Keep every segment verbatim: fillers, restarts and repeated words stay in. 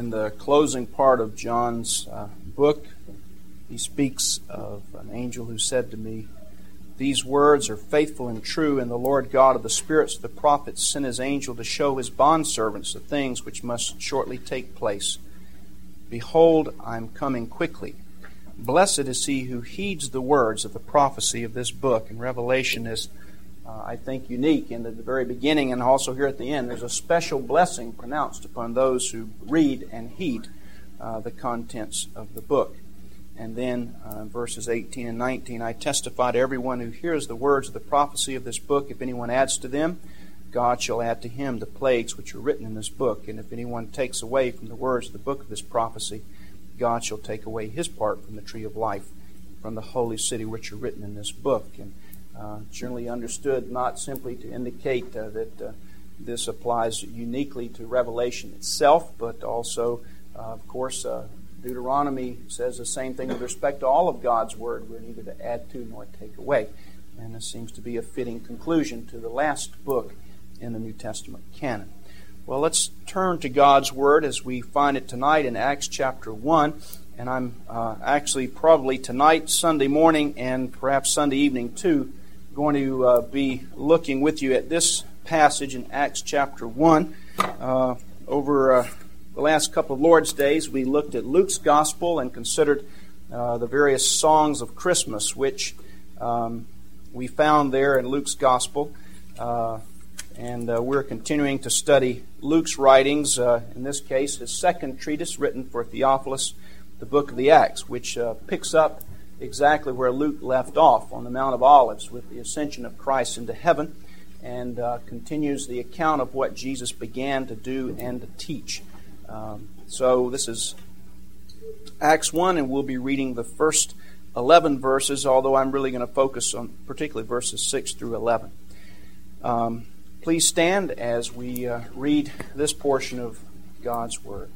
In the closing part of John's uh, book, he speaks of an angel who said to me, "These words are faithful and true, and the Lord God of the spirits of the prophets sent his angel to show his bondservants the things which must shortly take place. Behold, I am coming quickly. Blessed is he who heeds the words of the prophecy of this book." And Revelation is, uh, I think, unique in the very beginning and also here at the end. There's a special blessing pronounced upon those who read and heed uh, the contents of the book. And then uh, verses eighteen and nineteen, "I testify to everyone who hears the words of the prophecy of this book, if anyone adds to them, God shall add to him the plagues which are written in this book. And if anyone takes away from the words of the book of this prophecy, God shall take away his part from the tree of life, from the holy city which are written in this book." And uh, generally understood not simply to indicate uh, that uh, this applies uniquely to Revelation itself, but also, uh, of course, uh, Deuteronomy says the same thing with respect to all of God's Word. We're neither to add to nor take away. And this seems to be a fitting conclusion to the last book in the New Testament canon. Well, let's turn to God's Word as we find it tonight in Acts chapter one. And I'm uh, actually probably tonight, Sunday morning, and perhaps Sunday evening too, going to uh, be looking with you at this passage in Acts chapter one. Uh, over uh, the last couple of Lord's Days, we looked at Luke's Gospel and considered uh, the various songs of Christmas, which um, we found there in Luke's Gospel. Uh, and uh, we're continuing to study Luke's writings, uh, in this case, his second treatise written for Theophilus, the book of the Acts, which uh, picks up exactly where Luke left off on the Mount of Olives with the ascension of Christ into heaven, and uh, continues the account of what Jesus began to do and to teach. Um, so this is Acts one, and we'll be reading the first eleven verses, although I'm really going to focus on particularly verses six through eleven. Um, please stand as we uh, read this portion of God's Word.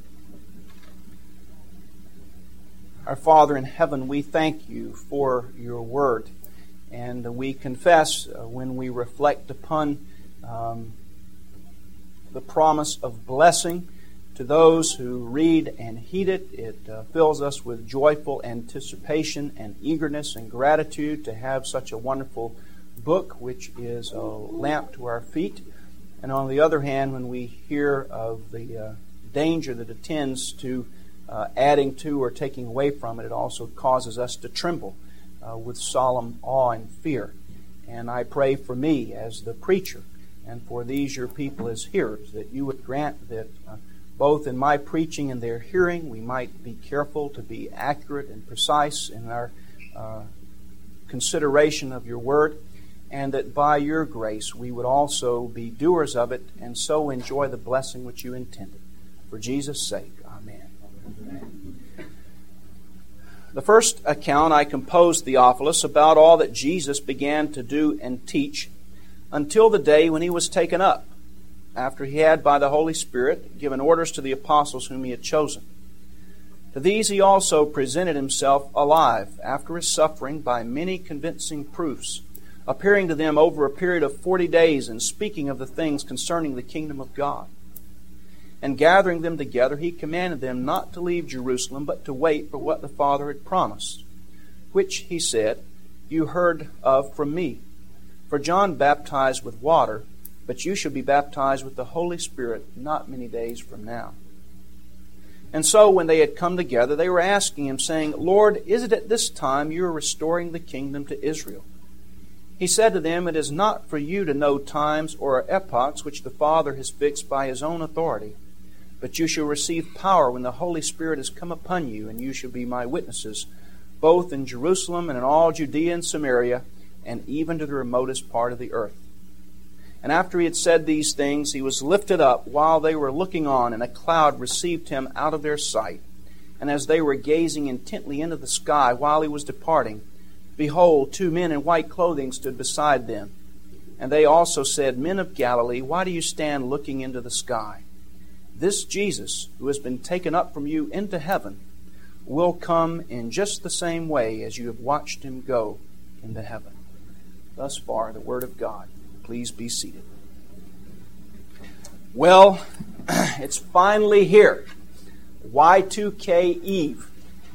Our Father in heaven, we thank you for your Word, and we confess uh, when we reflect upon um, the promise of blessing to those who read and heed it, it uh, fills us with joyful anticipation and eagerness and gratitude to have such a wonderful book, which is a lamp to our feet. And on the other hand, when we hear of the uh, danger that attends to uh, adding to or taking away from it, it also causes us to tremble uh, with solemn awe and fear. And I pray for me as the preacher and for these your people as hearers, that you would grant that uh, both in my preaching and their hearing, we might be careful to be accurate and precise in our uh, consideration of your word, and that by your grace we would also be doers of it and so enjoy the blessing which you intended. For Jesus' sake, amen. Amen. The first account I composed, Theophilus, about all that Jesus began to do and teach until the day when he was taken up, after he had, by the Holy Spirit, given orders to the apostles whom he had chosen. To these he also presented himself alive, after his suffering, by many convincing proofs, appearing to them over a period of forty days, and speaking of the things concerning the kingdom of God. And gathering them together, he commanded them not to leave Jerusalem, but to wait for what the Father had promised, which, he said, you heard of from me. For John baptized with water, but you shall be baptized with the Holy Spirit not many days from now. And so when they had come together, they were asking him, saying, Lord, is it at this time you are restoring the kingdom to Israel? He said to them, it is not for you to know times or epochs which the Father has fixed by his own authority, but you shall receive power when the Holy Spirit has come upon you, and you shall be my witnesses, both in Jerusalem and in all Judea and Samaria, and even to the remotest part of the earth. And after he had said these things, he was lifted up while they were looking on, and a cloud received him out of their sight. And as they were gazing intently into the sky while he was departing, behold, two men in white clothing stood beside them. And they also said, Men of Galilee, why do you stand looking into the sky? This Jesus, who has been taken up from you into heaven, will come in just the same way as you have watched him go into heaven. Thus far, the Word of God. Please be seated. Well, it's finally here. Y two K Eve.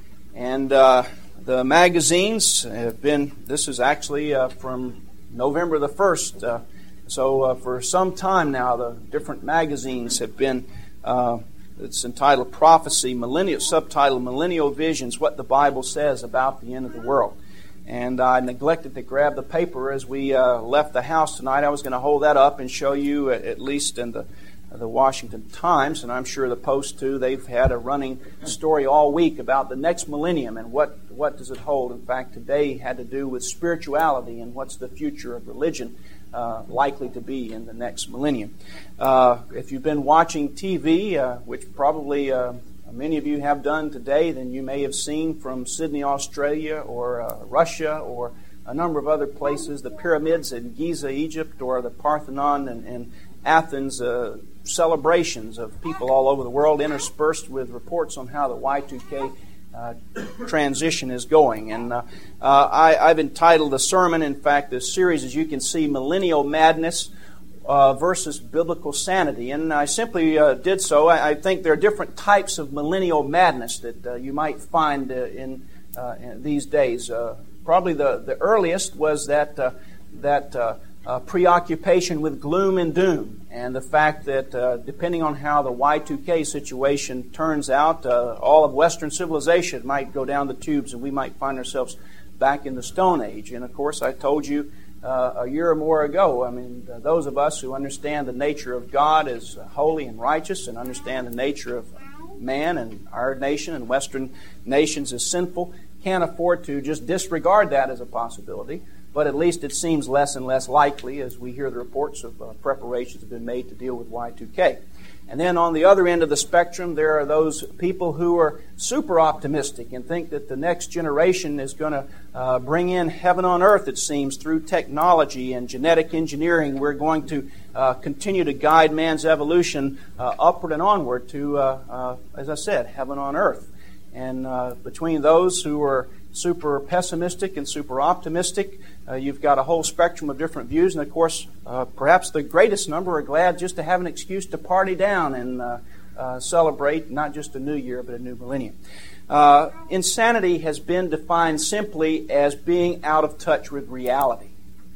And uh, the magazines have been, this is actually uh, from November the first. Uh, so uh, for some time now, the different magazines have been, uh, it's entitled Prophecy, Millennial, subtitle Millennial Visions, What the Bible Says About the End of the World. And I neglected to grab the paper as we uh, left the house tonight. I was going to hold that up and show you, at least in the the Washington Times, and I'm sure the Post too, they've had a running story all week about the next millennium and what, what does it hold. In fact, today had to do with spirituality and what's the future of religion uh, likely to be in the next millennium. Uh, if you've been watching T V, uh, which probably uh, many of you have done today, then you may have seen from Sydney, Australia, or uh, Russia, or a number of other places, the pyramids in Giza, Egypt, or the Parthenon and, and Athens, uh, celebrations of people all over the world, interspersed with reports on how the Y two K uh, transition is going. And uh, uh, I, I've entitled the sermon, in fact, this series, as you can see, Millennial Madness uh, versus Biblical Sanity. And I simply uh, did so. I, I think there are different types of millennial madness that uh, you might find uh, in, uh, in these days. Uh, probably the, the earliest was that uh, that uh, Uh, preoccupation with gloom and doom, and the fact that uh, depending on how the Y two K situation turns out, uh, all of Western civilization might go down the tubes and we might find ourselves back in the Stone Age. And of course, I told you uh, a year or more ago, I mean, uh, those of us who understand the nature of God as holy and righteous and understand the nature of man and our nation and Western nations as sinful can't afford to just disregard that as a possibility. But at least it seems less and less likely as we hear the reports of uh, preparations have been made to deal with Y two K. And then on the other end of the spectrum, there are those people who are super optimistic and think that the next generation is going to uh, bring in heaven on earth, it seems, through technology and genetic engineering. We're going to uh, continue to guide man's evolution uh, upward and onward to, uh, uh, as I said, heaven on earth. And uh, between those who are super pessimistic and super optimistic, Uh, you've got a whole spectrum of different views, and of course, uh, perhaps the greatest number are glad just to have an excuse to party down and uh, uh, celebrate not just a new year, but a new millennium. Uh, insanity has been defined simply as being out of touch with reality.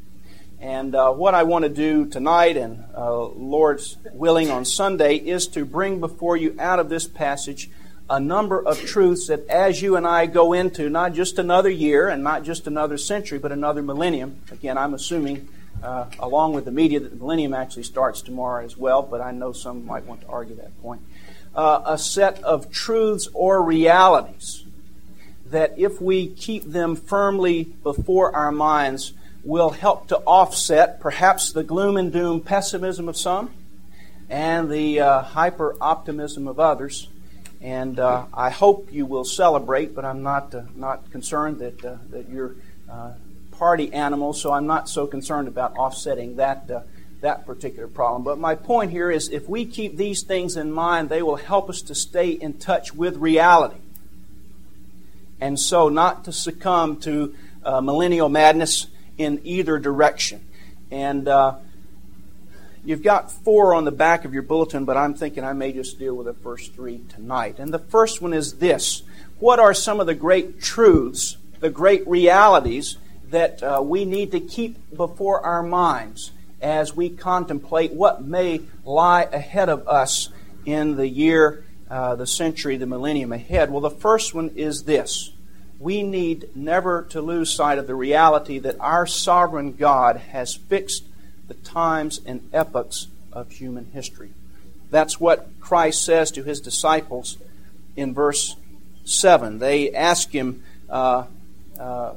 And uh, what I want to do tonight, and uh, Lord's willing on Sunday, is to bring before you out of this passage a number of truths that as you and I go into not just another year and not just another century, but another millennium. Again, I'm assuming, uh, along with the media, that the millennium actually starts tomorrow as well, but I know some might want to argue that point. Uh, a set of truths or realities that if we keep them firmly before our minds will help to offset perhaps the gloom and doom pessimism of some and the uh, hyper-optimism of others. And uh, I hope you will celebrate, but I'm not uh, not concerned that uh, that you're uh, party animals, so I'm not so concerned about offsetting that uh, that particular problem. But my point here is, if we keep these things in mind, they will help us to stay in touch with reality, and so not to succumb to uh, millennial madness in either direction. And uh, You've got four on the back of your bulletin, but I'm thinking I may just deal with the first three tonight. And the first one is this. What are some of the great truths, the great realities that uh, we need to keep before our minds as we contemplate what may lie ahead of us in the year, uh, the century, the millennium ahead? Well, the first one is this. We need never to lose sight of the reality that our sovereign God has fixed the times and epochs of human history. That's what Christ says to his disciples in verse seven. They ask him, uh, uh,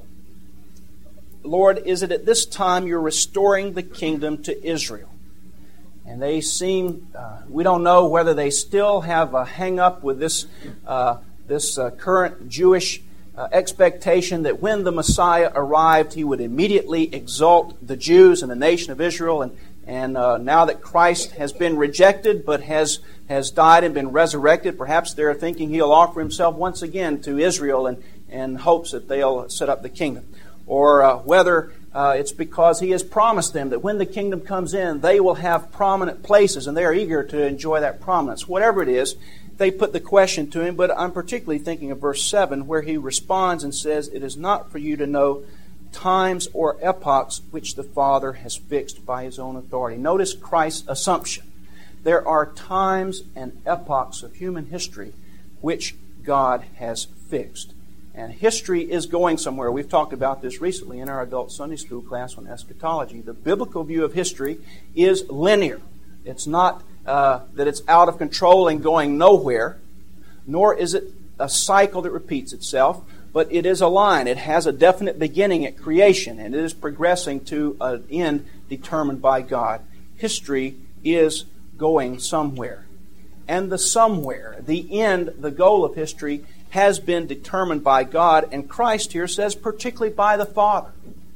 Lord, is it at this time you're restoring the kingdom to Israel? And they seem, uh, we don't know whether they still have a hang-up with this, uh, this uh, current Jewish Uh, expectation that when the Messiah arrived, he would immediately exalt the Jews and the nation of Israel. And, and uh, now that Christ has been rejected but has, has died and been resurrected, perhaps they're thinking he'll offer himself once again to Israel and, and hopes that they'll set up the kingdom. Or uh, whether uh, it's because he has promised them that when the kingdom comes in, they will have prominent places and they are eager to enjoy that prominence. Whatever it is, they put the question to him, but I'm particularly thinking of verse seven, where he responds and says, "It is not for you to know times or epochs which the Father has fixed by His own authority." Notice Christ's assumption. There are times and epochs of human history which God has fixed. And history is going somewhere. We've talked about this recently in our adult Sunday school class on eschatology. The biblical view of history is linear. It's not uh, that it's out of control and going nowhere, nor is it a cycle that repeats itself, but it is a line. It has a definite beginning at creation, and it is progressing to an end determined by God. History is going somewhere. And the somewhere, the end, the goal of history, has been determined by God, and Christ here says particularly by the Father.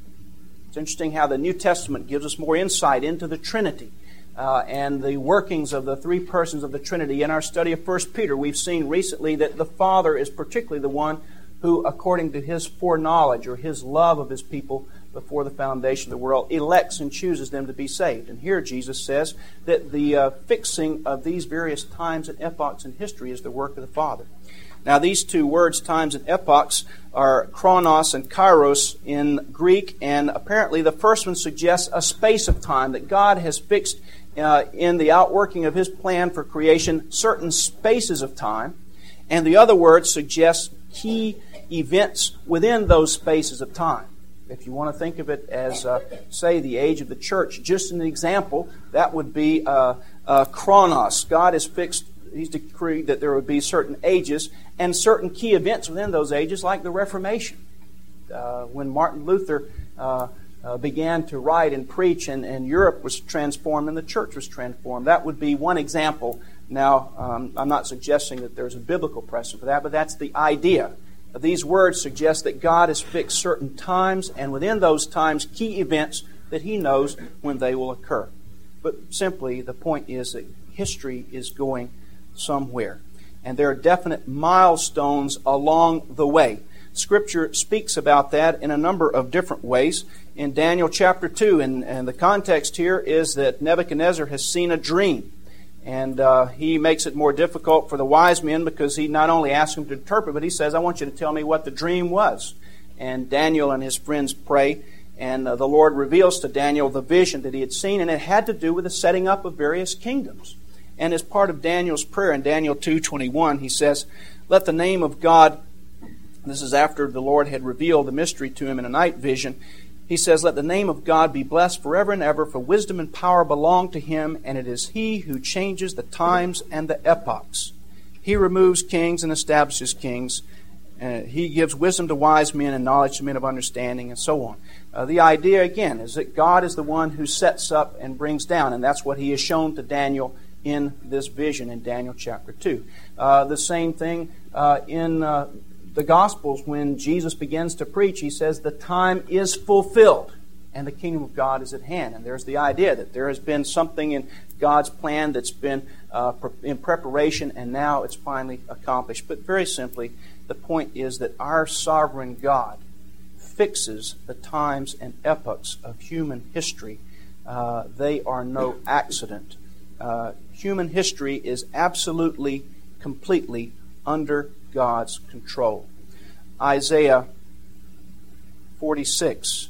It's interesting how the New Testament gives us more insight into the Trinity uh, and the workings of the three persons of the Trinity. In our study of First Peter, we've seen recently that the Father is particularly the one who, according to His foreknowledge or His love of His people before the foundation of the world, elects and chooses them to be saved. And here Jesus says that the uh, fixing of these various times and epochs in history is the work of the Father. Now, these two words, times and epochs, are chronos and kairos in Greek, and apparently the first one suggests a space of time that God has fixed uh, in the outworking of His plan for creation, certain spaces of time, and the other word suggests key events within those spaces of time. If you want to think of it as, uh, say, the age of the church, just an example, that would be uh, uh, chronos. God has fixed, He's decreed that there would be certain ages and certain key events within those ages, like the Reformation. Uh, when Martin Luther uh, uh, began to write and preach, and, and Europe was transformed and the church was transformed. That would be one example. Now, um, I'm not suggesting that there's a biblical precedent for that, but that's the idea. These words suggest that God has fixed certain times, and within those times, key events that He knows when they will occur. But simply, the point is that history is going somewhere. And there are definite milestones along the way. Scripture speaks about that in a number of different ways. In Daniel chapter two, and, and the context here is that Nebuchadnezzar has seen a dream. And uh, he makes it more difficult for the wise men, because he not only asks them to interpret, but he says, "I want you to tell me what the dream was." And Daniel and his friends pray, and uh, the Lord reveals to Daniel the vision that he had seen, and it had to do with the setting up of various kingdoms. And as part of Daniel's prayer in Daniel two twenty-one, he says, "Let the name of God," this is after the Lord had revealed the mystery to him in a night vision, he says, "Let the name of God be blessed forever and ever, for wisdom and power belong to Him, and it is He who changes the times and the epochs. He removes kings and establishes kings. Uh, he gives wisdom to wise men and knowledge to men of understanding," and so on. Uh, the idea, again, is that God is the one who sets up and brings down, and that's what He has shown to Daniel in this vision in Daniel chapter two. Uh, the same thing uh, in uh, the Gospels, when Jesus begins to preach, He says the time is fulfilled and the kingdom of God is at hand. And there's the idea that there has been something in God's plan that's been uh, in preparation, and now it's finally accomplished. But very simply, the point is that our sovereign God fixes the times and epochs of human history. Uh, they are no accident. Uh, human history is absolutely, completely under God's control. Isaiah forty-six.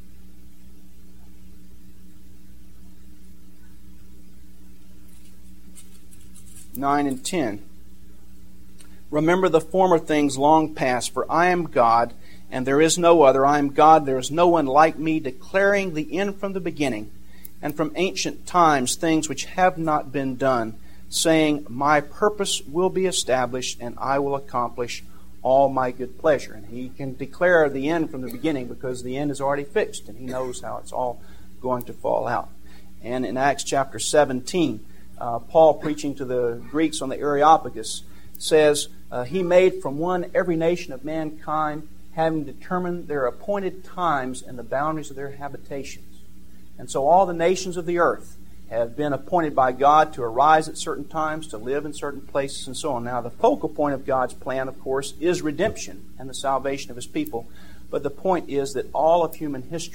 nine and ten. "Remember the former things long past, for I am God, and there is no other. I am God, there is no one like me, declaring the end from the beginning, and from ancient times things which have not been done, saying, my purpose will be established, and I will accomplish all my good pleasure." And he can declare the end from the beginning because the end is already fixed, and he knows how it's all going to fall out. And in Acts chapter seventeen, uh, Paul, preaching to the Greeks on the Areopagus, says, uh, "He made from one every nation of mankind, having determined their appointed times and the boundaries of their habitations." And so all the nations of the earth have been appointed by God to arise at certain times, to live in certain places, and so on. Now, the focal point of God's plan, of course, is redemption and the salvation of His people. But the point is that all of human history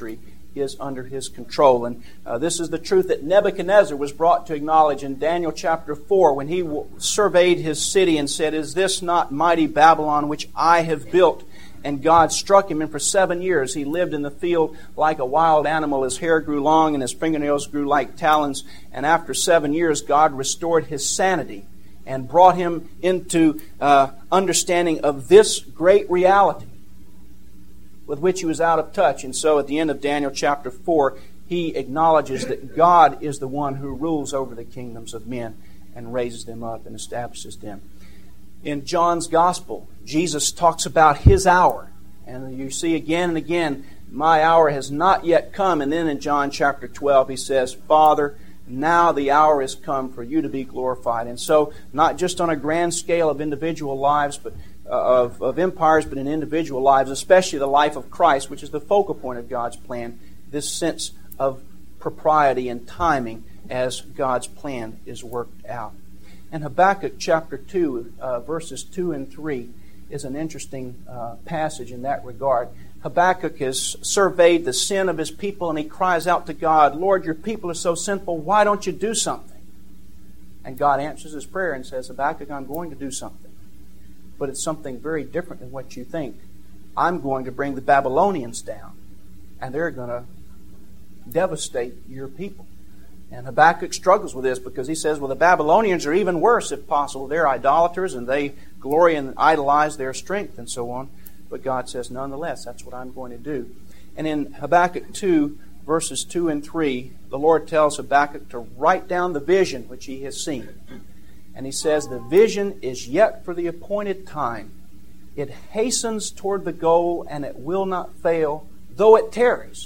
is under His control. And uh, this is the truth that Nebuchadnezzar was brought to acknowledge in Daniel chapter four when he w- surveyed his city and said, "Is this not mighty Babylon which I have built?" And God struck him, and for seven years he lived in the field like a wild animal. His hair grew long and his fingernails grew like talons. And after seven years, God restored his sanity and brought him into uh, understanding of this great reality with which he was out of touch. And so at the end of Daniel chapter four, he acknowledges that God is the one who rules over the kingdoms of men and raises them up and establishes them. In John's Gospel, Jesus talks about His hour. And you see again and again, "My hour has not yet come." And then in John chapter twelve, He says, "Father, now the hour has come for You to be glorified." And so, not just on a grand scale of individual lives, but uh, of, of empires, but in individual lives, especially the life of Christ, which is the focal point of God's plan, this sense of propriety and timing as God's plan is worked out. And Habakkuk chapter two, uh, verses two and three, is an interesting uh, passage in that regard. Habakkuk has surveyed the sin of his people, and he cries out to God, "Lord, Your people are so sinful, why don't You do something?" And God answers his prayer and says, "Habakkuk, I'm going to do something. But it's something very different than what you think. I'm going to bring the Babylonians down, and they're going to devastate your people." And Habakkuk struggles with this because he says, well, the Babylonians are even worse if possible. They're idolaters and they glory and idolize their strength and so on. But God says, nonetheless, that's what I'm going to do. And in Habakkuk two, verses two and three, the Lord tells Habakkuk to write down the vision which he has seen. And He says, "The vision is yet for the appointed time. It hastens toward the goal, and it will not fail, though it tarries.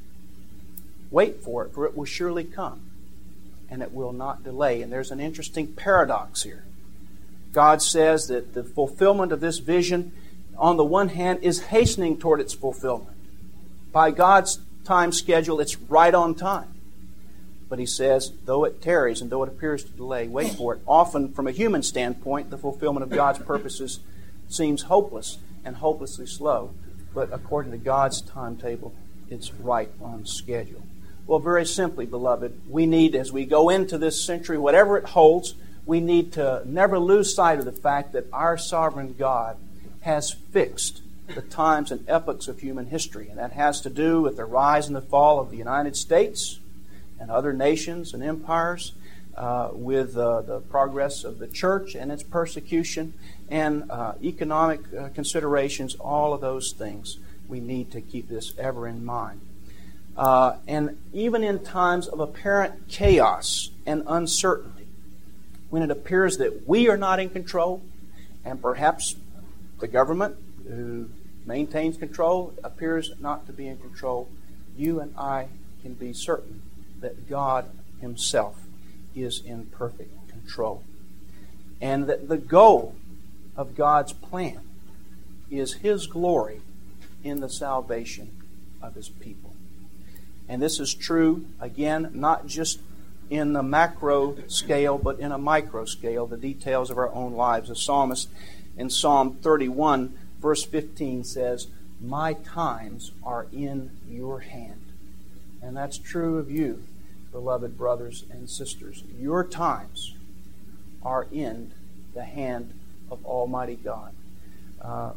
Wait for it, for it will surely come, and it will not delay." And there's an interesting paradox here. God says that the fulfillment of this vision, on the one hand, is hastening toward its fulfillment. By God's time schedule, it's right on time. But He says, though it tarries and though it appears to delay, wait for it. Often, from a human standpoint, the fulfillment of God's purposes seems hopeless and hopelessly slow. But according to God's timetable, it's right on schedule. Well, very simply, beloved, we need, as we go into this century, whatever it holds, we need to never lose sight of the fact that our sovereign God has fixed the times and epochs of human history. And that has to do with the rise and the fall of the United States and other nations and empires, uh, with uh, the progress of the church and its persecution, and uh, economic uh, considerations, all of those things. We need to keep this ever in mind. Uh, and even in times of apparent chaos and uncertainty, when it appears that we are not in control, and perhaps the government who maintains control appears not to be in control, you and I can be certain that God Himself is in perfect control. And that the goal of God's plan is His glory in the salvation of His people. And this is true, again, not just in the macro scale, but in a micro scale, the details of our own lives. The psalmist in Psalm thirty-one, verse fifteen says, "My times are in Your hand." And that's true of you, beloved brothers and sisters. Your times are in the hand of Almighty God. Uh,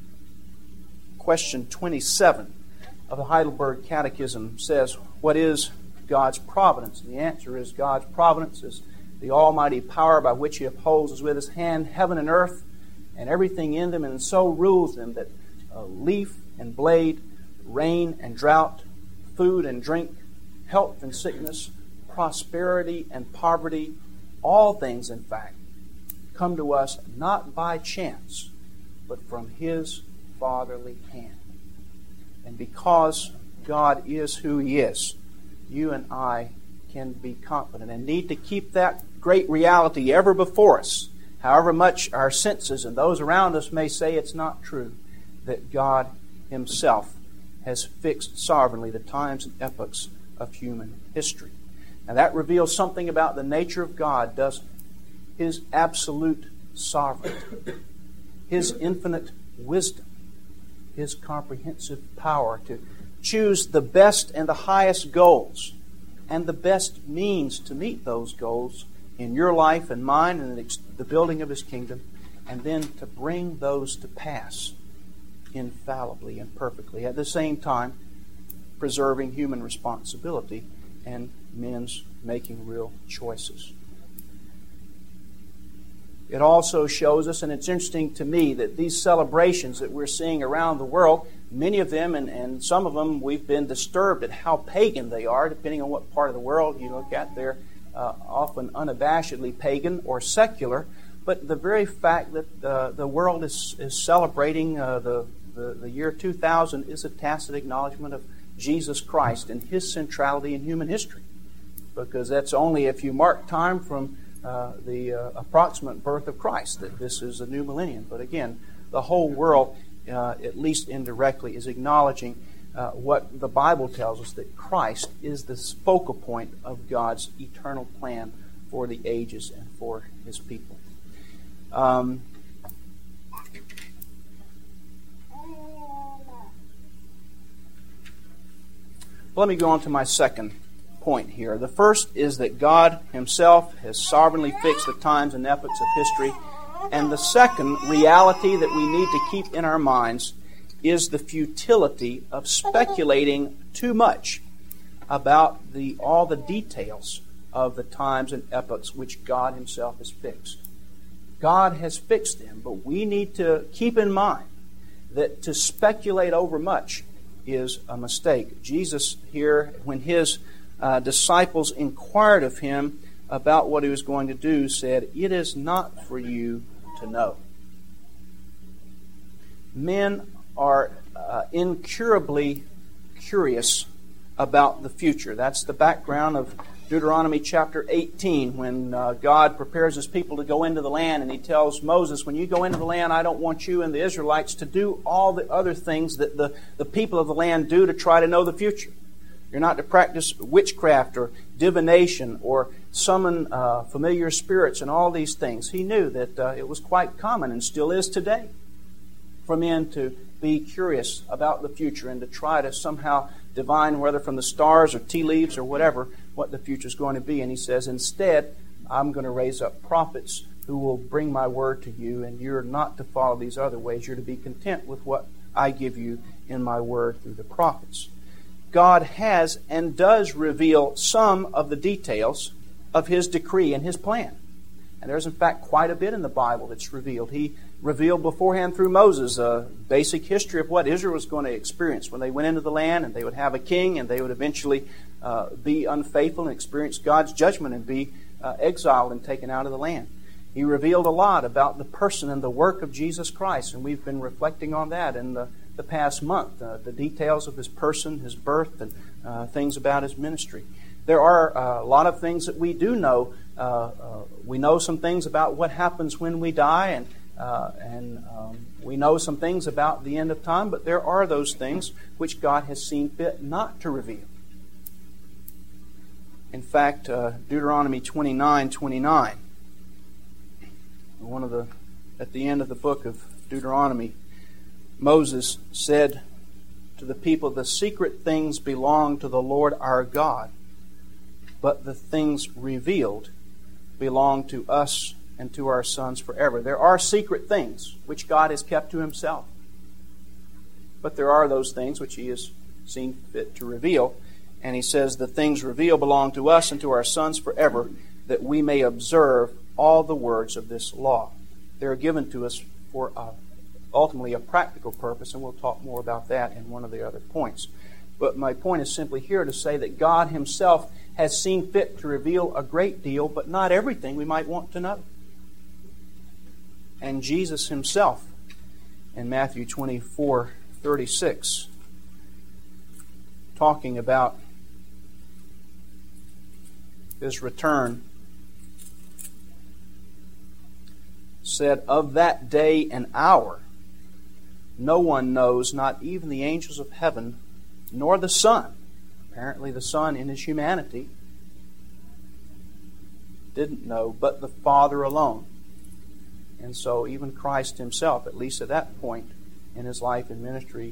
question twenty-seven of the Heidelberg Catechism says, what is God's providence? And the answer is, God's providence is the almighty power by which He upholds as with His hand heaven and earth and everything in them, and so rules them that uh, leaf and blade, rain and drought, food and drink, health and sickness, prosperity and poverty, all things, in fact, come to us not by chance, but from His fatherly hand. And because God is who He is, you and I can be confident and need to keep that great reality ever before us, however much our senses and those around us may say it's not true, that God Himself has fixed sovereignly the times and epochs of human history. Now that reveals something about the nature of God, doesn't it? His absolute sovereignty, His infinite wisdom, His comprehensive power to choose the best and the highest goals and the best means to meet those goals in your life and mine and the building of His kingdom, and then to bring those to pass infallibly and perfectly, at the same time preserving human responsibility and men's making real choices. It also shows us, and it's interesting to me, that these celebrations that we're seeing around the world, many of them, and, and some of them, we've been disturbed at how pagan they are, depending on what part of the world you look at. They're uh, often unabashedly pagan or secular. But the very fact that uh, the world is, is celebrating uh, the, the, the year two thousand is a tacit acknowledgement of Jesus Christ and His centrality in human history. Because that's only if you mark time from uh, the uh, approximate birth of Christ that this is a new millennium. But again, the whole world, uh, at least indirectly, is acknowledging uh, what the Bible tells us, that Christ is the focal point of God's eternal plan for the ages and for His people. Um, let me go on to my second point here. The first is that God Himself has sovereignly fixed the times and epochs of history. And the second reality that we need to keep in our minds is the futility of speculating too much about the all the details of the times and epochs which God Himself has fixed. God has fixed them, but we need to keep in mind that to speculate over much is a mistake. Jesus here, when His uh, disciples inquired of Him about what He was going to do, said, "It is not for you to know." Men are uh, incurably curious about the future. That's the background of Deuteronomy chapter eighteen, when uh, God prepares His people to go into the land, and He tells Moses, when you go into the land, I don't want you and the Israelites to do all the other things that the, the people of the land do to try to know the future. You're not to practice witchcraft or divination or summon uh, familiar spirits and all these things. He knew that uh, it was quite common, and still is today, for men to be curious about the future and to try to somehow divine, whether from the stars or tea leaves or whatever, what the future is going to be. And He says, instead, I'm going to raise up prophets who will bring my word to you, and you're not to follow these other ways. You're to be content with what I give you in my word through the prophets. God has and does reveal some of the details of His decree and His plan. And there's in fact quite a bit in the Bible that's revealed. He revealed beforehand through Moses a basic history of what Israel was going to experience when they went into the land, and they would have a king, and they would eventually uh, be unfaithful and experience God's judgment and be uh, exiled and taken out of the land. He revealed a lot about the person and the work of Jesus Christ, and we've been reflecting on that in the, the past month, uh, the details of His person, His birth, and uh, things about His ministry. There are uh, a lot of things that we do know. Uh, uh, we know some things about what happens when we die, and uh, and um, we know some things about the end of time, but there are those things which God has seen fit not to reveal. In fact, uh, Deuteronomy twenty-nine twenty-nine, one of the at the end of the book of Deuteronomy, Moses said to the people, "The secret things belong to the Lord our God, but the things revealed belong to us and to our sons forever." There are secret things which God has kept to Himself, but there are those things which He has seen fit to reveal. And He says, the things revealed belong to us and to our sons forever, that we may observe all the words of this law. They are given to us for uh, ultimately a practical purpose, and we'll talk more about that in one of the other points. But my point is simply here to say that God Himself has seen fit to reveal a great deal, but not everything we might want to know. And Jesus Himself, in Matthew twenty-four thirty-six, talking about His return, said, "Of that day and hour no one knows, not even the angels of heaven, nor the Son." Apparently the Son in His humanity didn't know, but the Father alone. And so even Christ Himself, at least at that point in His life and ministry,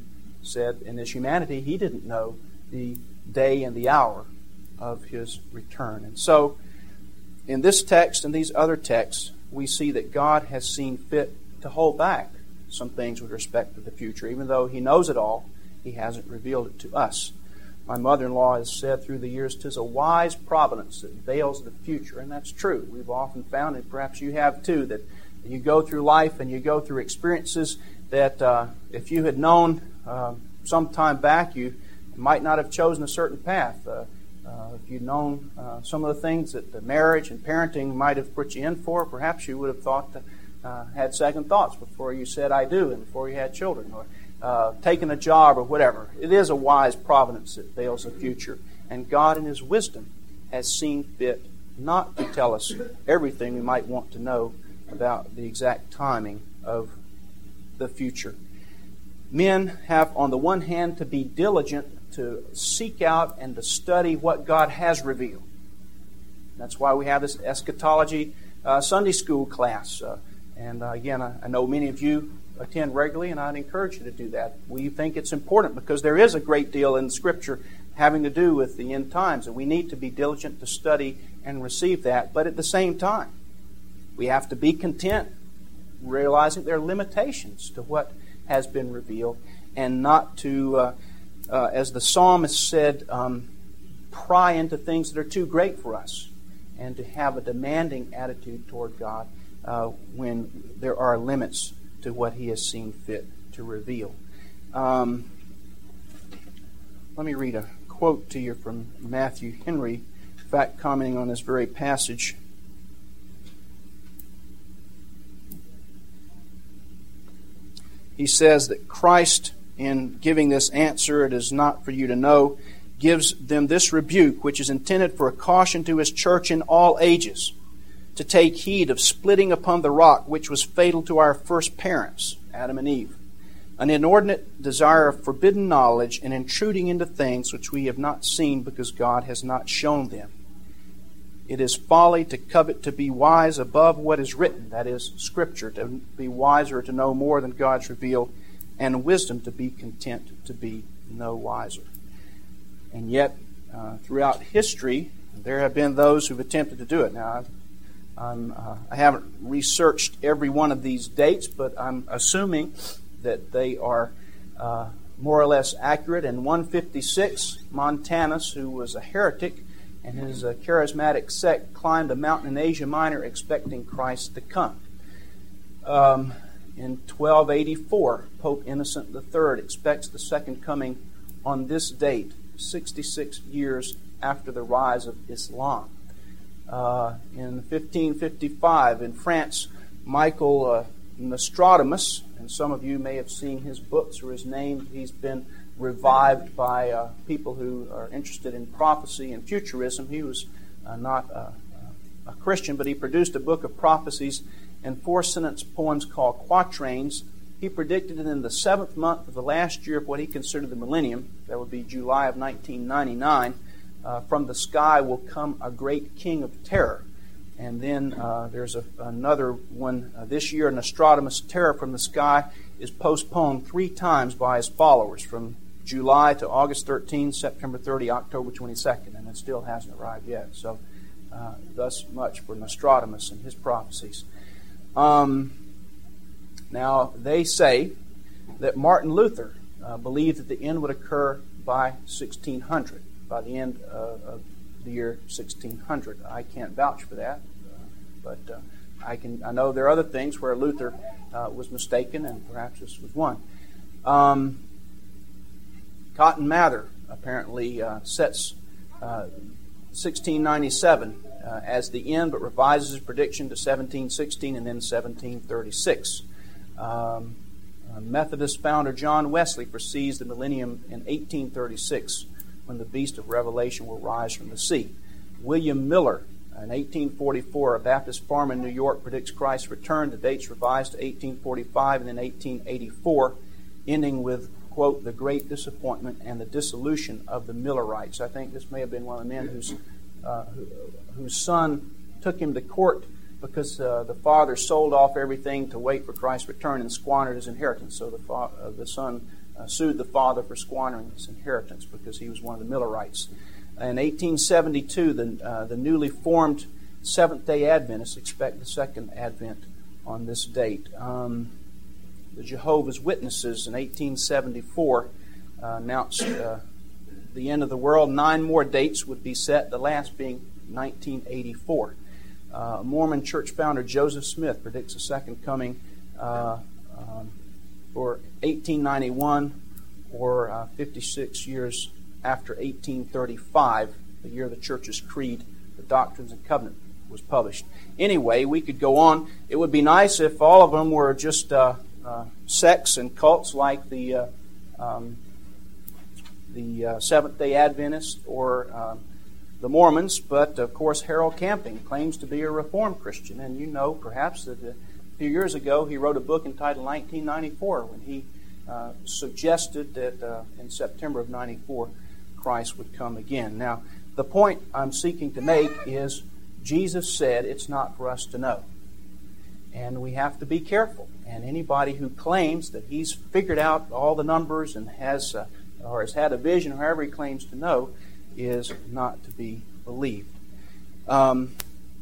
said in his humanity he didn't know the day and the hour of his return. And so, in this text and these other texts, we see that God has seen fit to hold back some things with respect to the future. Even though He knows it all, He hasn't revealed it to us. My mother-in-law has said through the years, "'Tis a wise providence that veils the future," and that's true. We've often found, and perhaps you have too, that you go through life and you go through experiences that uh, if you had known uh, some time back, you might not have chosen a certain path. Uh, uh, if you'd known uh, some of the things that the marriage and parenting might have put you in for, perhaps you would have thought, that, uh, had second thoughts before you said "I do" and before you had children, or uh, taken a job or whatever. It is a wise providence that veils the future, and God in His wisdom has seen fit not to tell us everything we might want to know about the exact timing of the future. Men have, on the one hand, to be diligent to seek out and to study what God has revealed. That's why we have this eschatology uh, Sunday school class. Uh, and uh, again, I, I know many of you attend regularly, and I'd encourage you to do that. We think it's important because there is a great deal in Scripture having to do with the end times, and we need to be diligent to study and receive that. But at the same time, we have to be content, realizing there are limitations to what has been revealed, and not to, uh, uh, as the psalmist said, um, pry into things that are too great for us, and to have a demanding attitude toward God uh, when there are limits to what He has seen fit to reveal. Um, let me read a quote to you from Matthew Henry, in fact, commenting on this very passage. He says that Christ, in giving this answer, "It is not for you to know," gives them this rebuke, which is intended for a caution to His church in all ages, to take heed of splitting upon the rock, which was fatal to our first parents, Adam and Eve, an inordinate desire of forbidden knowledge and intruding into things which we have not seen because God has not shown them. It is folly to covet to be wise above what is written, that is, Scripture, to be wiser, to know more than God's revealed, and wisdom to be content to be no wiser. And yet, uh, throughout history, there have been those who've attempted to do it. Now, I've, I'm, uh, I haven't researched every one of these dates, but I'm assuming that they are uh, more or less accurate. In one fifty-six, Montanus, who was a heretic, and his uh, charismatic sect climbed a mountain in Asia Minor expecting Christ to come. Um, in twelve eighty-four, Pope Innocent the Third expects the second coming on this date, sixty-six years after the rise of Islam. Uh, in fifteen fifty-five, in France, Michael uh, Nostradamus, and some of you may have seen his books or his name, he's been revived by uh, people who are interested in prophecy and futurism. He was uh, not a, a Christian, but he produced a book of prophecies and four-sentence poems called Quatrains. He predicted that in the seventh month of the last year of what he considered the millennium, that would be July of nineteen ninety-nine, uh, from the sky will come a great king of terror. And then uh, there's a, another one uh, this year, Nostradamus' terror from the sky is postponed three times by his followers, from July to August thirteenth, September thirtieth, October twenty-second, and it still hasn't arrived yet. So, uh, thus much for Nostradamus and his prophecies. Um, now, they say that Martin Luther uh, believed that the end would occur by sixteen hundred, by the end uh, of the year sixteen hundred. I can't vouch for that, uh, but uh, I can. I know there are other things where Luther uh, was mistaken, and perhaps this was one. Um, Cotton Mather apparently uh, sets uh, sixteen ninety-seven uh, as the end, but revises his prediction to seventeen sixteen and then seventeen thirty-six. Um, uh, Methodist founder John Wesley foresees the millennium in eighteen thirty-six, when the beast of Revelation will rise from the sea. William Miller, in eighteen forty-four, a Baptist farmer in New York, predicts Christ's return. The date's revised to eighteen forty-five and then eighteen eighty-four, ending with, quote, the great disappointment and the dissolution of the Millerites. I think this may have been one of the men whose, uh, who, whose son took him to court because uh, the father sold off everything to wait for Christ's return and squandered his inheritance. So the, fa- uh, the son uh, sued the father for squandering his inheritance because he was one of the Millerites. In eighteen seventy-two, the, uh, the newly formed Seventh-day Adventists expect the second Advent on this date. Um, the Jehovah's Witnesses in eighteen seventy-four uh, announced uh, the end of the world. Nine more dates would be set, the last being nineteen eighty-four. Uh, Mormon church founder Joseph Smith predicts a second coming uh, um, for eighteen ninety-one or uh, fifty-six years after eighteen thirty-five, the year the church's creed, the Doctrines and Covenant, was published. Anyway, we could go on. It would be nice if all of them were just uh, uh, sects and cults like the uh, um, the uh, Seventh-day Adventists or um, the Mormons, but of course Harold Camping claims to be a Reformed Christian, and you know perhaps that a few years ago he wrote a book entitled nineteen ninety-four when he uh, suggested that uh, in September of ninety-four Christ would come again. Now, the point I'm seeking to make is Jesus said it's not for us to know. And we have to be careful. And anybody who claims that he's figured out all the numbers and has uh, or has had a vision, or however he claims to know, is not to be believed. Um,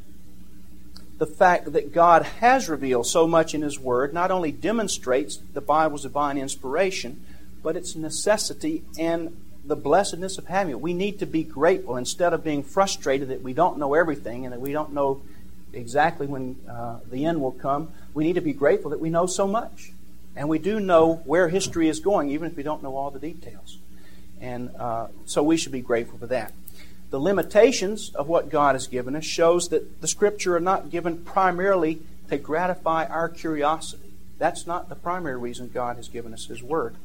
the fact that God has revealed so much in His Word not only demonstrates the Bible's divine inspiration, but its necessity and the blessedness of having it. We need to be grateful instead of being frustrated that we don't know everything and that we don't know exactly when uh, the end will come. We need to be grateful that we know so much. And we do know where history is going, even if we don't know all the details. And uh, so we should be grateful for that. The limitations of what God has given us shows that the Scripture are not given primarily to gratify our curiosity. That's not the primary reason God has given us His Word.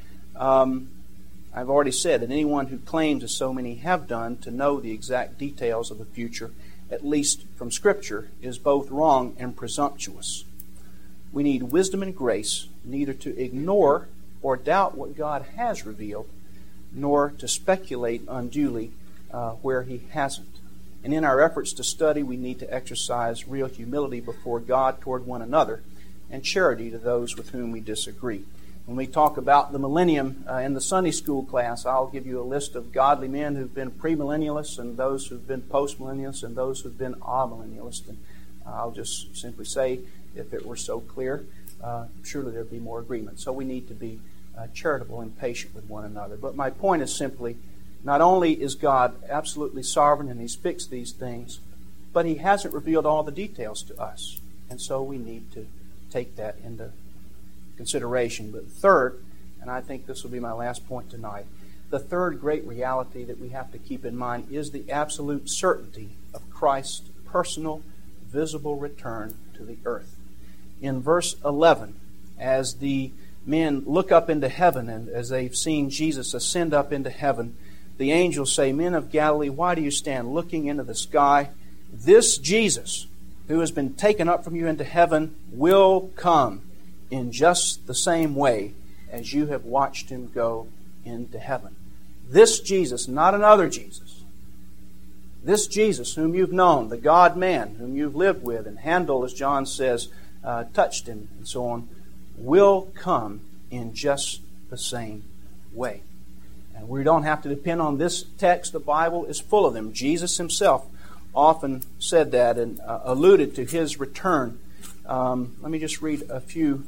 Um, I've already said that anyone who claims, as so many have done, to know the exact details of the future, at least from Scripture, is both wrong and presumptuous. We need wisdom and grace, neither to ignore or doubt what God has revealed, nor to speculate unduly uh, where He hasn't. And in our efforts to study, we need to exercise real humility before God toward one another and charity to those with whom we disagree. When we talk about the millennium uh, in the Sunday school class, I'll give you a list of godly men who've been premillennialists and those who've been postmillennialists and those who've been amillennialists. And I'll just simply say, if it were so clear, uh, surely there'd be more agreement. So we need to be uh, charitable and patient with one another. But my point is simply, not only is God absolutely sovereign and He's fixed these things, but He hasn't revealed all the details to us. And so we need to take that into consideration. But third, and I think this will be my last point tonight, the third great reality that we have to keep in mind is the absolute certainty of Christ's personal, visible return to the earth. In verse eleven, as the men look up into heaven and as they've seen Jesus ascend up into heaven, the angels say, "Men of Galilee, why do you stand looking into the sky? This Jesus, who has been taken up from you into heaven, will come in just the same way as you have watched Him go into heaven." This Jesus, not another Jesus. This Jesus whom you've known, the God-man whom you've lived with and handled, as John says, uh, touched Him and so on, will come in just the same way. And we don't have to depend on this text. The Bible is full of them. Jesus Himself often said that and uh, alluded to His return. Um, let me just read a few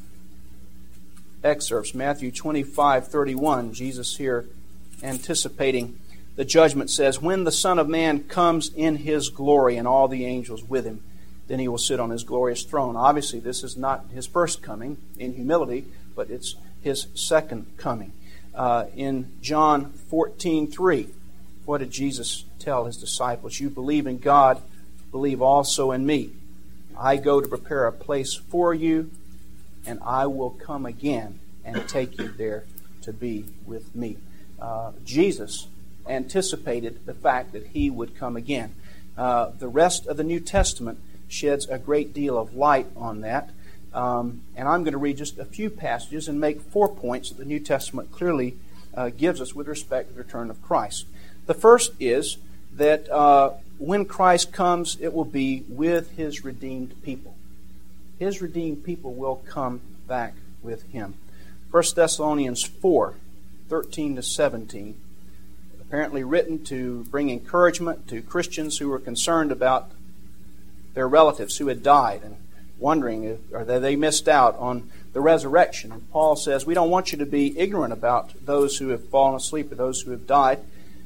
excerpts. Matthew twenty-five thirty-one, Jesus here anticipating the judgment says, "When the Son of Man comes in His glory and all the angels with Him, then He will sit on His glorious throne." Obviously, this is not His first coming in humility, but it's His second coming. Uh, in John fourteen three, what did Jesus tell His disciples? "You believe in God, believe also in me. I go to prepare a place for you, and I will come again and take you there to be with me." Uh, Jesus anticipated the fact that He would come again. Uh, the rest of the New Testament sheds a great deal of light on that. Um, and I'm going to read just a few passages and make four points that the New Testament clearly uh, gives us with respect to the return of Christ. The first is that uh, when Christ comes, it will be with His redeemed people. His redeemed people will come back with Him. First Thessalonians four, thirteen to seventeen. Apparently written to bring encouragement to Christians who were concerned about their relatives who had died and wondering if or that they missed out on the resurrection. And Paul says, we don't want you to be ignorant about those who have fallen asleep or those who have died.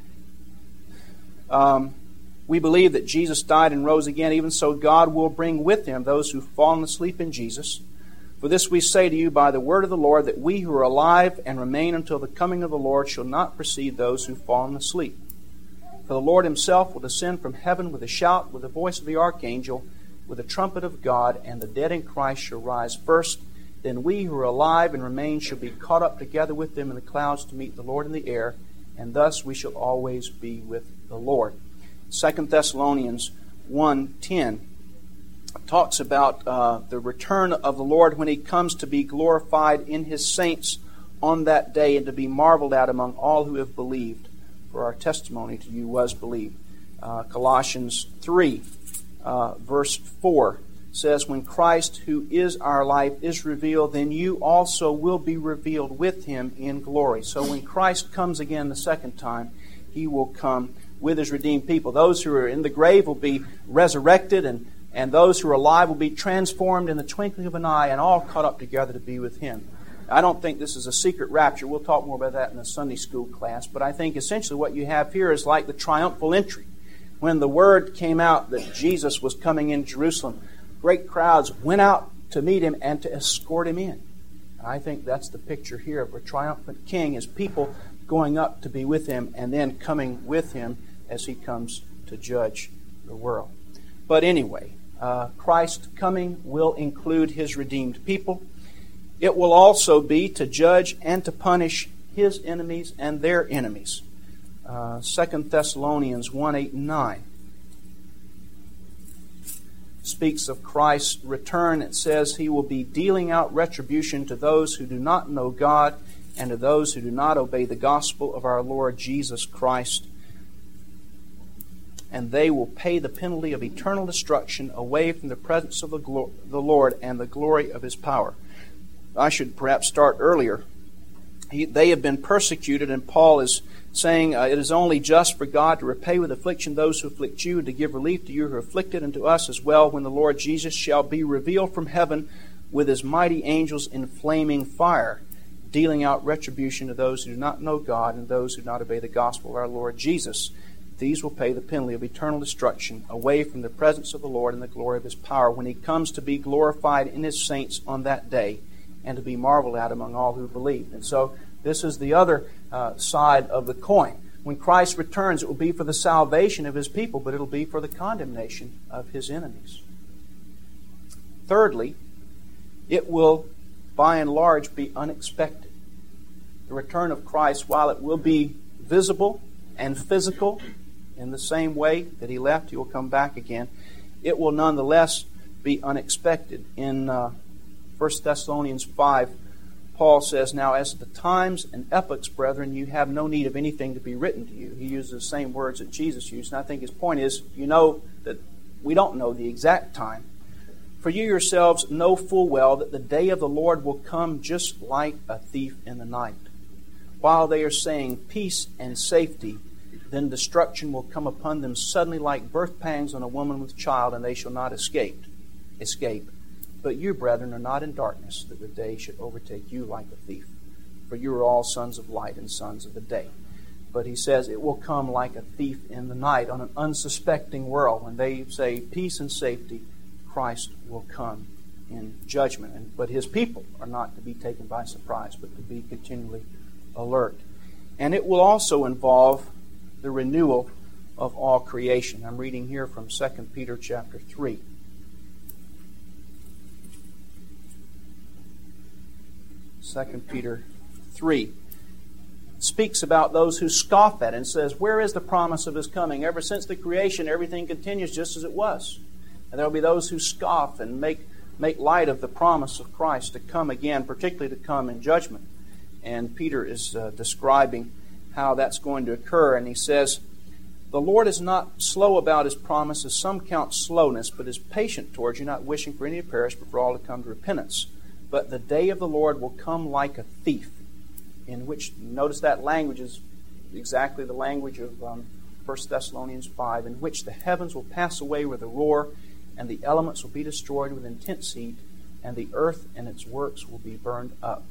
Um, we believe that Jesus died and rose again. Even so, God will bring with him those who have fallen asleep in Jesus. For this we say to you by the word of the Lord, that we who are alive and remain until the coming of the Lord shall not precede those who have fallen asleep. For the Lord himself will descend from heaven with a shout, with the voice of the archangel, with the trumpet of God, and the dead in Christ shall rise first. Then we who are alive and remain shall be caught up together with them in the clouds to meet the Lord in the air, and thus we shall always be with the Lord. Second Thessalonians one ten talks about uh, the return of the Lord when he comes to be glorified in his saints on that day and to be marveled at among all who have believed. For our testimony to you was believed. Uh, Colossians three, uh, verse four says, when Christ, who is our life, is revealed, then you also will be revealed with him in glory. So when Christ comes again the second time, he will come with his redeemed people. Those who are in the grave will be resurrected, and, and those who are alive will be transformed in the twinkling of an eye and all caught up together to be with him. I don't think this is a secret rapture. We'll talk more about that in the Sunday school class. But I think essentially what you have here is like the triumphal entry. When the word came out that Jesus was coming in Jerusalem, great crowds went out to meet him and to escort him in. And I think that's the picture here of a triumphant king, is people going up to be with him and then coming with him as he comes to judge the world. But anyway, uh, Christ coming will include his redeemed people. It will also be to judge and to punish his enemies and their enemies. Uh, Second Thessalonians one, eight, and nine speaks of Christ's return. It says he will be dealing out retribution to those who do not know God and to those who do not obey the gospel of our Lord Jesus Christ. And they will pay the penalty of eternal destruction away from the presence of the, glo- the Lord and the glory of his power. I should perhaps start earlier. He, they have been persecuted, and Paul is saying uh, it is only just for God to repay with affliction those who afflict you, and to give relief to you who are afflicted, and to us as well, when the Lord Jesus shall be revealed from heaven with his mighty angels in flaming fire, dealing out retribution to those who do not know God and those who do not obey the gospel of our Lord Jesus. These will pay the penalty of eternal destruction away from the presence of the Lord and the glory of his power when he comes to be glorified in his saints on that day, and to be marveled at among all who believe. And so this is the other uh, side of the coin. When Christ returns, it will be for the salvation of his people, but it will be for the condemnation of his enemies. Thirdly, it will, by and large, be unexpected. The return of Christ, while it will be visible and physical in the same way that he left, he will come back again, it will nonetheless be unexpected. In uh, First Thessalonians five, Paul says, now as to the times and epochs, brethren, you have no need of anything to be written to you. He uses the same words that Jesus used, and I think his point is, you know that we don't know the exact time. For you yourselves know full well that the day of the Lord will come just like a thief in the night. While they are saying peace and safety, then destruction will come upon them suddenly like birth pangs on a woman with child, and they shall not escape. Escape. But you, brethren, are not in darkness, that the day should overtake you like a thief. For you are all sons of light and sons of the day. But he says it will come like a thief in the night on an unsuspecting world. When they say peace and safety, Christ will come in judgment. And, but his people are not to be taken by surprise, but to be continually alert. And it will also involve the renewal of all creation. I'm reading here from Second Peter chapter three. Second Peter three speaks about those who scoff at it and says, where is the promise of his coming? Ever since the creation, everything continues just as it was. And there will be those who scoff and make, make light of the promise of Christ to come again, particularly to come in judgment. And Peter is uh, describing how that's going to occur. And he says, the Lord is not slow about his promise, as some count slowness, but is patient towards you, not wishing for any to perish, but for all to come to repentance. But the day of the Lord will come like a thief, in which, notice that language is exactly the language of um, First Thessalonians five, in which the heavens will pass away with a roar, and the elements will be destroyed with intense heat, and the earth and its works will be burned up.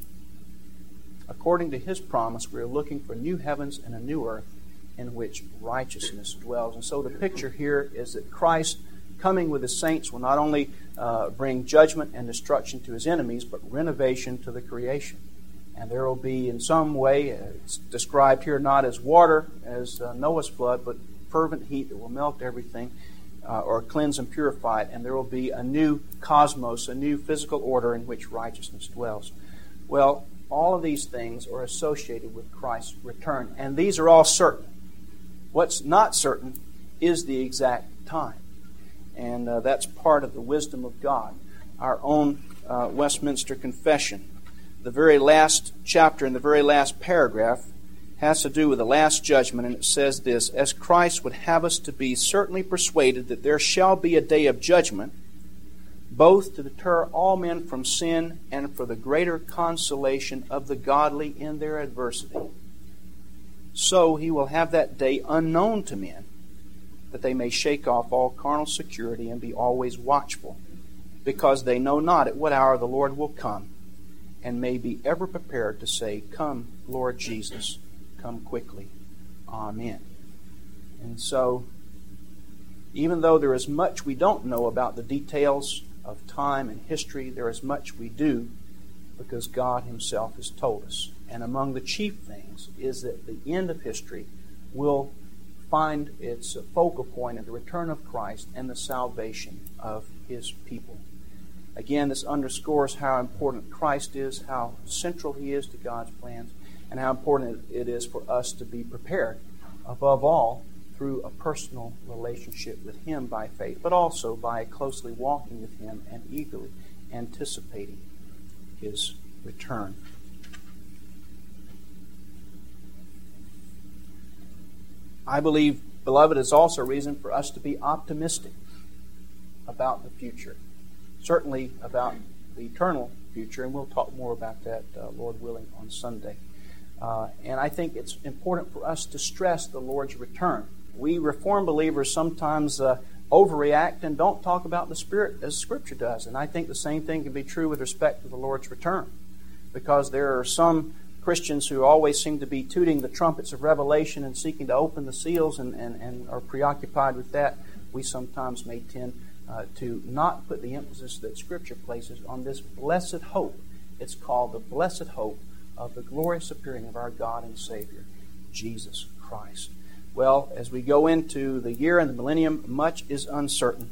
According to His promise, we are looking for new heavens and a new earth in which righteousness dwells. And so the picture here is that Christ, coming with His saints, will not only uh, bring judgment and destruction to His enemies, but renovation to the creation. And there will be, in some way, it's described here not as water, as uh, Noah's flood, but fervent heat that will melt everything uh, or cleanse and purify it. And there will be a new cosmos, a new physical order in which righteousness dwells. Well, all of these things are associated with Christ's return, and these are all certain. What's not certain is the exact time, and uh, that's part of the wisdom of God. Our own uh, Westminster Confession, the very last chapter and the very last paragraph has to do with the last judgment, and it says this: as Christ would have us to be certainly persuaded that there shall be a day of judgment, both to deter all men from sin and for the greater consolation of the godly in their adversity. So He will have that day unknown to men, that they may shake off all carnal security and be always watchful, because they know not at what hour the Lord will come, and may be ever prepared to say, "Come, Lord Jesus, come quickly. Amen." And so, even though there is much we don't know about the details of time and history, there is much we do, because God Himself has told us. And among the chief things is that the end of history will find its focal point in the return of Christ and the salvation of His people. Again, this underscores how important Christ is, how central He is to God's plans, and how important it is for us to be prepared, above all, through a personal relationship with Him by faith, but also by closely walking with Him and eagerly anticipating His return. I believe, beloved, is also a reason for us to be optimistic about the future. Certainly about the eternal future, and we'll talk more about that, uh, Lord willing, on Sunday. Uh, and I think it's important for us to stress the Lord's return. We Reformed believers sometimes uh, overreact and don't talk about the Spirit as Scripture does. And I think the same thing can be true with respect to the Lord's return, because there are some Christians who always seem to be tooting the trumpets of Revelation and seeking to open the seals and, and, and are preoccupied with that. We sometimes may tend uh, to not put the emphasis that Scripture places on this blessed hope. It's called the blessed hope of the glorious appearing of our God and Savior, Jesus Christ. Well, as we go into the year and the millennium, much is uncertain,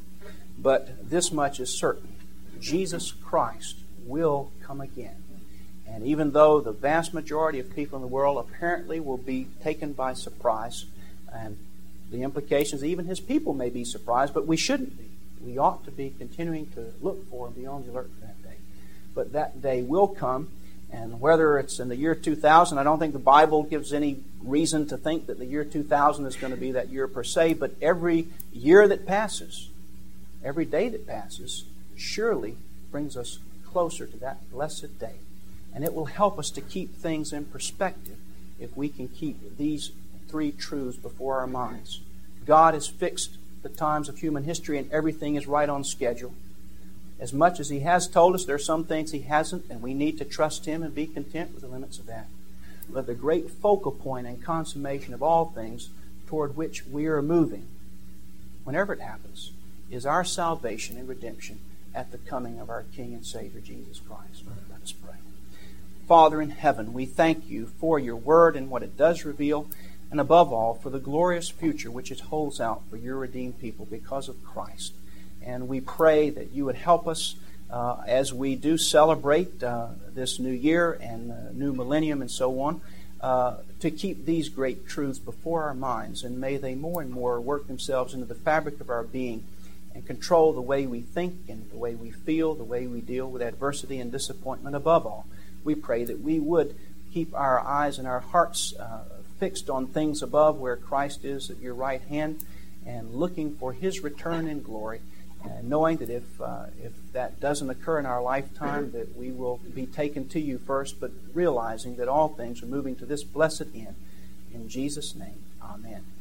but this much is certain. Jesus Christ will come again. And even though the vast majority of people in the world apparently will be taken by surprise, and the implications, even His people may be surprised, but we shouldn't be. We ought to be continuing to look for and be on the alert for that day. But that day will come, and whether it's in the year two thousand, I don't think the Bible gives any reason to think that the year two thousand is going to be that year per se, but every year that passes, every day that passes, surely brings us closer to that blessed day. And it will help us to keep things in perspective if we can keep these three truths before our minds. God has fixed the times of human history, and everything is right on schedule. As much as He has told us, there are some things He hasn't, and we need to trust Him and be content with the limits of that. But the great focal point and consummation of all things toward which we are moving, whenever it happens, is our salvation and redemption at the coming of our King and Savior, Jesus Christ. Let us pray. Father in heaven, we thank You for Your Word and what it does reveal, and above all, for the glorious future which it holds out for Your redeemed people because of Christ. And we pray that You would help us uh, as we do celebrate uh, this new year and uh, new millennium and so on, uh, to keep these great truths before our minds, and may they more and more work themselves into the fabric of our being and control the way we think and the way we feel, the way we deal with adversity and disappointment. Above all, we pray that we would keep our eyes and our hearts uh, fixed on things above, where Christ is at Your right hand, and looking for His return in glory, And knowing that if uh, if that doesn't occur in our lifetime, that we will be taken to you first, but realizing that all things are moving to this blessed end. In Jesus' name, amen.